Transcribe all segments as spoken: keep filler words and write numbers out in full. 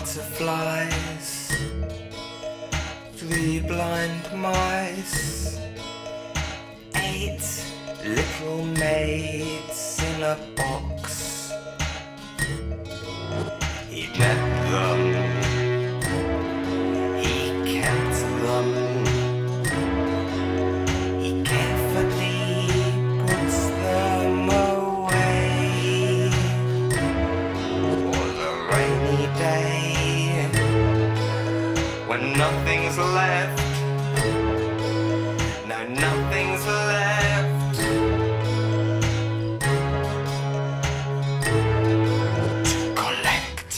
butterflies, three blind mice, eight little maids in a box. He met them, he kept them, he carefully puts them away. Was a rainy day when nothing's left, no nothing's left to collect.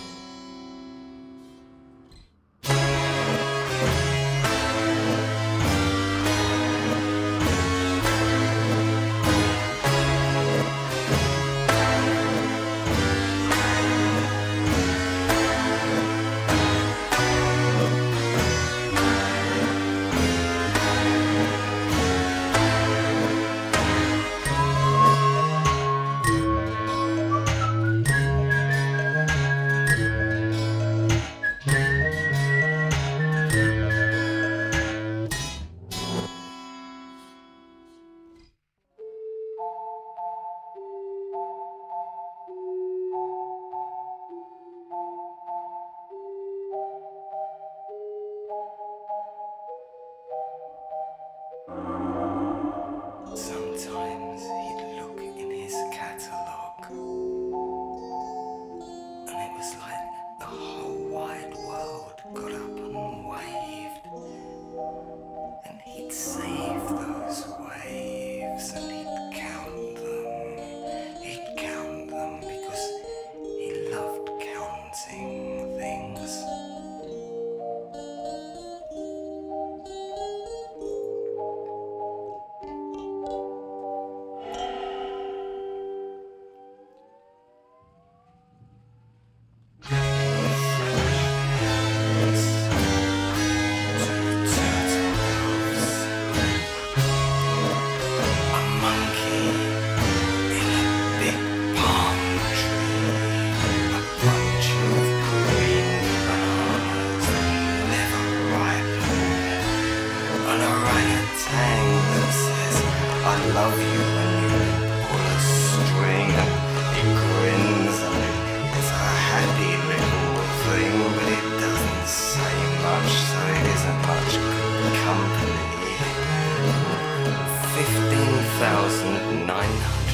Sometimes he'd look in his catalogue, and it was like the whole wide world got up and waved, and he'd save those waves and he'd count them, he'd count them because he loved counting things. I love you when you pull a string and it grins and it's a happy little thing, but it doesn't say much, so it isn't much good company. Fifteen thousand nine hundred